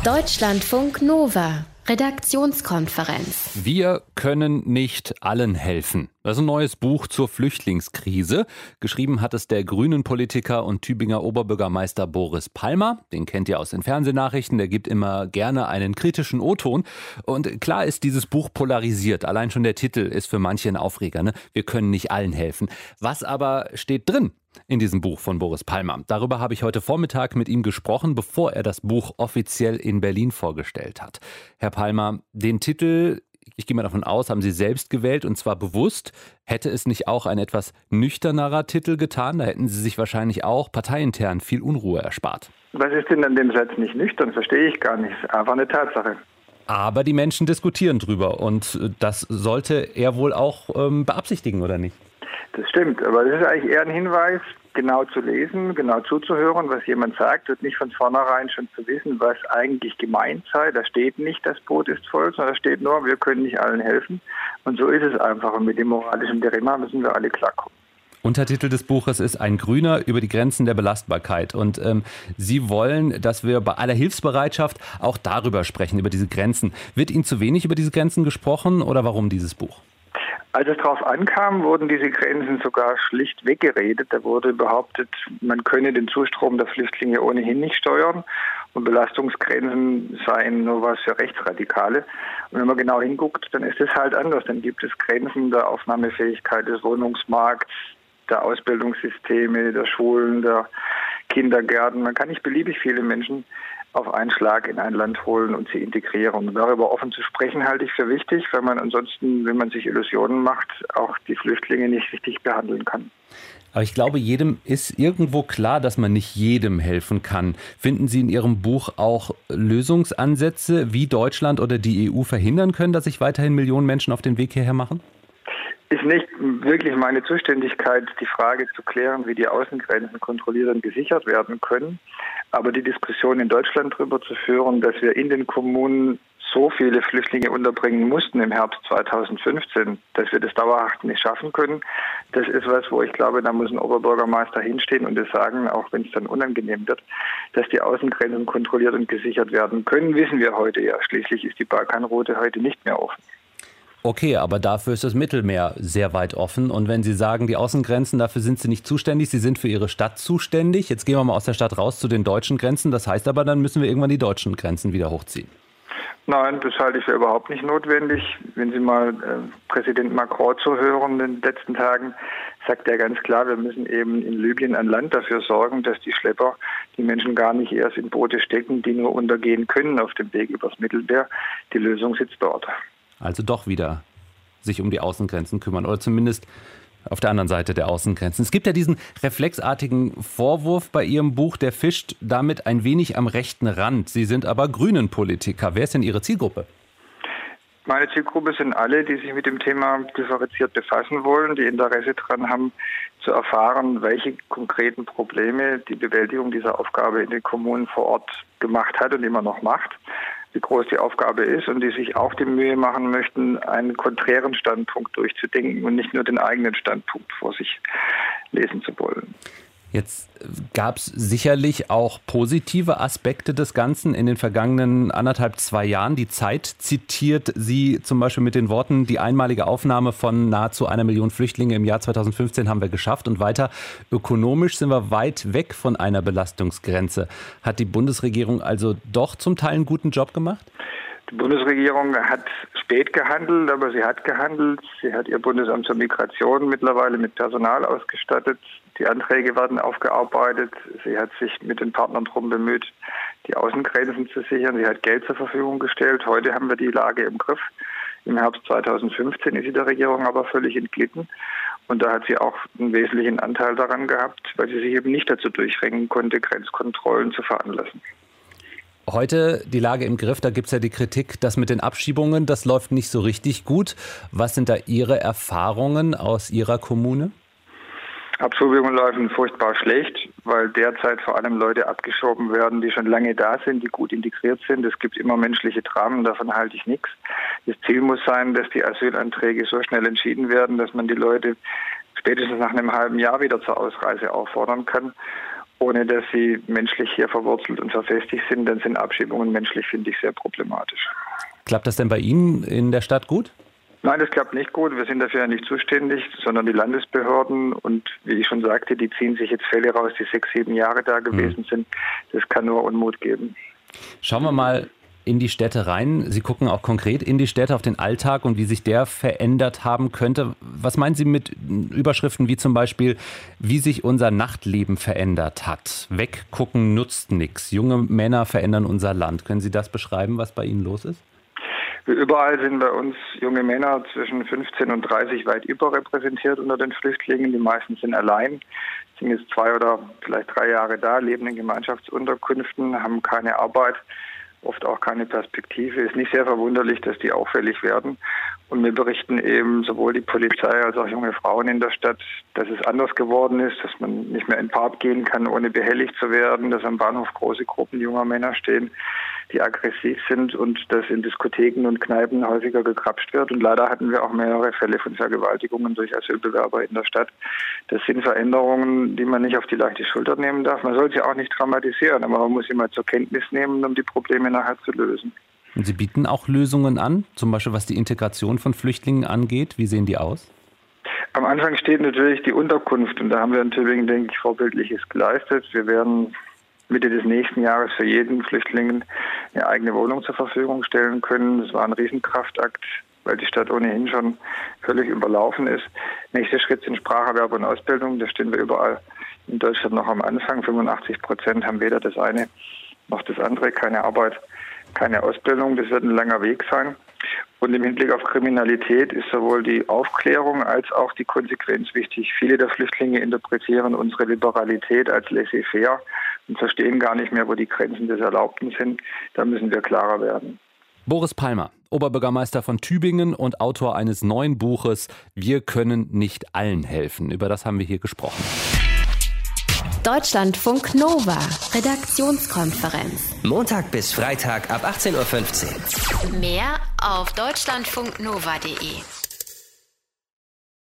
Deutschlandfunk Nova, Redaktionskonferenz. Wir können nicht allen helfen. Das ist ein neues Buch zur Flüchtlingskrise. Geschrieben hat es der Grünen-Politiker und Tübinger Oberbürgermeister Boris Palmer. Den kennt ihr aus den Fernsehnachrichten. Der gibt immer gerne einen kritischen O-Ton. Und klar ist dieses Buch polarisiert. Allein schon der Titel ist für manche ein Aufreger, ne? Wir können nicht allen helfen. Was aber steht drin in diesem Buch von Boris Palmer? Darüber habe ich heute Vormittag mit ihm gesprochen, bevor er das Buch offiziell in Berlin vorgestellt hat. Herr Palmer, den Titel, ich gehe mal davon aus, haben Sie selbst gewählt und zwar bewusst. Hätte es nicht auch ein etwas nüchternerer Titel getan? Da hätten Sie sich wahrscheinlich auch parteiintern viel Unruhe erspart. Was ist denn an dem Satz nicht nüchtern? Verstehe ich gar nicht. Einfach eine Tatsache. Aber die Menschen diskutieren drüber und das sollte er wohl auch beabsichtigen, oder nicht? Das stimmt, aber das ist eigentlich eher ein Hinweis, genau zu lesen, genau zuzuhören, was jemand sagt und nicht von vornherein schon zu wissen, was eigentlich gemeint sei. Da steht nicht, das Brot ist voll, sondern da steht nur, wir können nicht allen helfen. Und so ist es einfach. Und mit dem moralischen Dilemma müssen wir alle klarkommen. Untertitel des Buches ist Ein Grüner über die Grenzen der Belastbarkeit. Und Sie wollen, dass wir bei aller Hilfsbereitschaft auch darüber sprechen, über diese Grenzen. Wird Ihnen zu wenig über diese Grenzen gesprochen oder warum dieses Buch? Als es darauf ankam, wurden diese Grenzen sogar schlicht weggeredet. Da wurde behauptet, man könne den Zustrom der Flüchtlinge ohnehin nicht steuern und Belastungsgrenzen seien nur was für Rechtsradikale. Und wenn man genau hinguckt, dann ist es halt anders. Dann gibt es Grenzen der Aufnahmefähigkeit des Wohnungsmarkts, der Ausbildungssysteme, der Schulen, der Kindergärten. Man kann nicht beliebig viele Menschen auf einen Schlag in ein Land holen und sie integrieren. Und darüber offen zu sprechen, halte ich für wichtig, weil man ansonsten, wenn man sich Illusionen macht, auch die Flüchtlinge nicht richtig behandeln kann. Aber ich glaube, jedem ist irgendwo klar, dass man nicht jedem helfen kann. Finden Sie in Ihrem Buch auch Lösungsansätze, wie Deutschland oder die EU verhindern können, dass sich weiterhin Millionen Menschen auf den Weg hierher machen? Ist nicht wirklich meine Zuständigkeit, die Frage zu klären, wie die Außengrenzen kontrolliert und gesichert werden können. Aber die Diskussion in Deutschland darüber zu führen, dass wir in den Kommunen so viele Flüchtlinge unterbringen mussten im Herbst 2015, dass wir das dauerhaft nicht schaffen können, das ist was, wo ich glaube, da muss ein Oberbürgermeister hinstehen und das sagen, auch wenn es dann unangenehm wird, dass die Außengrenzen kontrolliert und gesichert werden können, wissen wir heute ja. Schließlich ist die Balkanroute heute nicht mehr offen. Okay, aber dafür ist das Mittelmeer sehr weit offen. Und wenn Sie sagen, die Außengrenzen, dafür sind Sie nicht zuständig, Sie sind für Ihre Stadt zuständig. Jetzt gehen wir mal aus der Stadt raus zu den deutschen Grenzen. Das heißt aber, dann müssen wir irgendwann die deutschen Grenzen wieder hochziehen. Nein, das halte ich für überhaupt nicht notwendig. Wenn Sie mal Präsident Macron zuhören in den letzten Tagen, sagt er ganz klar, wir müssen eben in Libyen an Land dafür sorgen, dass die Schlepper die Menschen gar nicht erst in Boote stecken, die nur untergehen können auf dem Weg übers Mittelmeer. Die Lösung sitzt dort. Also doch wieder sich um die Außengrenzen kümmern oder zumindest auf der anderen Seite der Außengrenzen. Es gibt ja diesen reflexartigen Vorwurf bei Ihrem Buch, der fischt damit ein wenig am rechten Rand. Sie sind aber Grünen-Politiker. Wer ist denn Ihre Zielgruppe? Meine Zielgruppe sind alle, die sich mit dem Thema differenziert befassen wollen, die Interesse daran haben, zu erfahren, welche konkreten Probleme die Bewältigung dieser Aufgabe in den Kommunen vor Ort gemacht hat und immer noch macht, wie groß die Aufgabe ist und die sich auch die Mühe machen möchten, einen konträren Standpunkt durchzudenken und nicht nur den eigenen Standpunkt vor sich lesen zu wollen. Jetzt gab es sicherlich auch positive Aspekte des Ganzen in den vergangenen 2 Jahren. Die Zeit zitiert Sie zum Beispiel mit den Worten, die einmalige Aufnahme von nahezu 1 Million Flüchtlinge im Jahr 2015 haben wir geschafft. Und weiter, ökonomisch sind wir weit weg von einer Belastungsgrenze. Hat die Bundesregierung also doch zum Teil einen guten Job gemacht? Die Bundesregierung hat spät gehandelt, aber sie hat gehandelt. Sie hat ihr Bundesamt zur Migration mittlerweile mit Personal ausgestattet. Die Anträge werden aufgearbeitet. Sie hat sich mit den Partnern darum bemüht, die Außengrenzen zu sichern. Sie hat Geld zur Verfügung gestellt. Heute haben wir die Lage im Griff. Im Herbst 2015 ist sie der Regierung aber völlig entglitten. Und da hat sie auch einen wesentlichen Anteil daran gehabt, weil sie sich eben nicht dazu durchringen konnte, Grenzkontrollen zu veranlassen. Heute die Lage im Griff, da gibt es ja die Kritik, dass mit den Abschiebungen, das läuft nicht so richtig gut. Was sind da Ihre Erfahrungen aus Ihrer Kommune? Abschiebungen laufen furchtbar schlecht, weil derzeit vor allem Leute abgeschoben werden, die schon lange da sind, die gut integriert sind. Es gibt immer menschliche Dramen, davon halte ich nichts. Das Ziel muss sein, dass die Asylanträge so schnell entschieden werden, dass man die Leute spätestens nach einem halben Jahr wieder zur Ausreise auffordern kann. ohne dass sie menschlich hier verwurzelt und verfestigt sind, dann sind Abschiebungen menschlich, finde ich, sehr problematisch. Klappt das denn bei Ihnen in der Stadt gut? Nein, das klappt nicht gut. Wir sind dafür ja nicht zuständig, sondern die Landesbehörden. Und wie ich schon sagte, die ziehen sich jetzt Fälle raus, die 6, 7 Jahre da gewesen sind. Das kann nur Unmut geben. Schauen wir mal in die Städte rein. Sie gucken auch konkret in die Städte, auf den Alltag und wie sich der verändert haben könnte. Was meinen Sie mit Überschriften wie zum Beispiel, wie sich unser Nachtleben verändert hat? Weggucken nutzt nichts. Junge Männer verändern unser Land. Können Sie das beschreiben, was bei Ihnen los ist? Überall sind bei uns junge Männer zwischen 15 und 30 weit überrepräsentiert unter den Flüchtlingen. Die meisten sind allein, sind jetzt 2 oder vielleicht 3 Jahre da, leben in Gemeinschaftsunterkünften, haben keine Arbeit, oft auch keine Perspektive. Ist nicht sehr verwunderlich, dass die auffällig werden. Und mir berichten eben sowohl die Polizei als auch junge Frauen in der Stadt, dass es anders geworden ist, dass man nicht mehr in den Park gehen kann, ohne behelligt zu werden, dass am Bahnhof große Gruppen junger Männer stehen, die aggressiv sind und dass in Diskotheken und Kneipen häufiger gekrapscht wird. Und leider hatten wir auch mehrere Fälle von Vergewaltigungen durch Asylbewerber in der Stadt. Das sind Veränderungen, die man nicht auf die leichte Schulter nehmen darf. Man soll sie auch nicht dramatisieren, aber man muss sie mal zur Kenntnis nehmen, um die Probleme nachher zu lösen. Und Sie bieten auch Lösungen an, zum Beispiel was die Integration von Flüchtlingen angeht. Wie sehen die aus? Am Anfang steht natürlich die Unterkunft und da haben wir in Tübingen, denke ich, Vorbildliches geleistet. Wir werden Mitte des nächsten Jahres für jeden Flüchtling eine eigene Wohnung zur Verfügung stellen können. Das war ein Riesenkraftakt, weil die Stadt ohnehin schon völlig überlaufen ist. Nächster Schritt sind Spracherwerb und Ausbildung. Da stehen wir überall in Deutschland noch am Anfang. 85% haben weder das eine noch das andere, keine Arbeit, keine Ausbildung. Das wird ein langer Weg sein. Und im Hinblick auf Kriminalität ist sowohl die Aufklärung als auch die Konsequenz wichtig. Viele der Flüchtlinge interpretieren unsere Liberalität als laissez-faire und verstehen gar nicht mehr, wo die Grenzen des Erlaubten sind. Da müssen wir klarer werden. Boris Palmer, Oberbürgermeister von Tübingen und Autor eines neuen Buches Wir können nicht allen helfen. Über das haben wir hier gesprochen. Deutschlandfunk Nova, Redaktionskonferenz. Montag bis Freitag ab 18:15 Uhr. Mehr auf deutschlandfunknova.de.